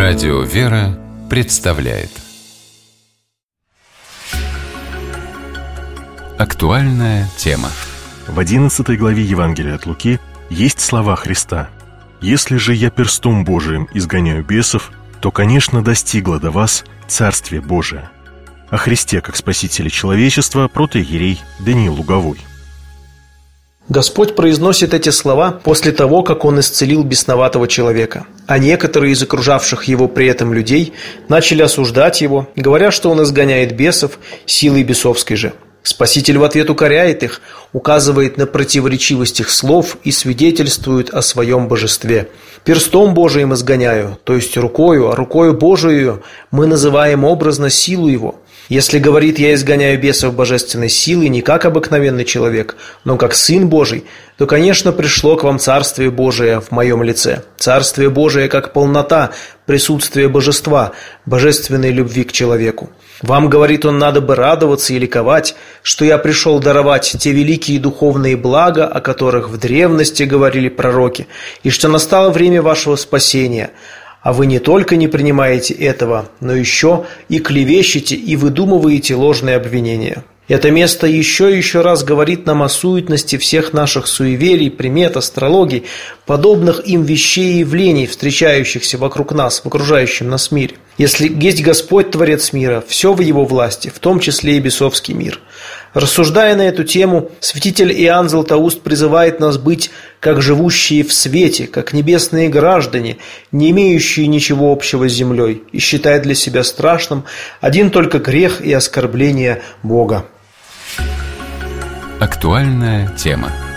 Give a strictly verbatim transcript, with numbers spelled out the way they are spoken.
Радио «Вера» представляет актуальная тема. В одиннадцатой главе Евангелия от Луки есть слова Христа: «Если же я перстом Божиим изгоняю бесов, то, конечно, достигло до вас Царствие Божие». О Христе как Спасителе человечества протоиерей Даниил Луговой. Господь произносит эти слова после того, как Он исцелил бесноватого человека. А некоторые из окружавших Его при этом людей начали осуждать Его, говоря, что Он изгоняет бесов силой бесовской же. Спаситель в ответ укоряет их, указывает на противоречивость их слов и свидетельствует о своем божестве. «Перстом Божиим изгоняю», то есть рукою, а рукою Божией мы называем образно силу Его. Если говорит «я изгоняю бесов божественной силой» не как обыкновенный человек, но как Сын Божий, то, конечно, пришло к вам Царствие Божие в моем лице. Царствие Божие как полнота, присутствие божества, божественной любви к человеку. Вам, говорит он, надо бы радоваться и ликовать, что я пришел даровать те великие духовные блага, о которых в древности говорили пророки, и что настало время вашего спасения. А вы не только не принимаете этого, но еще и клевещете и выдумываете ложные обвинения. Это место еще и еще раз говорит нам о суетности всех наших суеверий, примет, астрологий, подобных им вещей и явлений, встречающихся вокруг нас, в окружающем нас мире. Если есть Господь, Творец мира, все в Его власти, в том числе и бесовский мир. Рассуждая на эту тему, святитель Иоанн Златоуст призывает нас быть как живущие в свете, как небесные граждане, не имеющие ничего общего с землей, и считает для себя страшным один только грех и оскорбление Бога. Актуальная тема.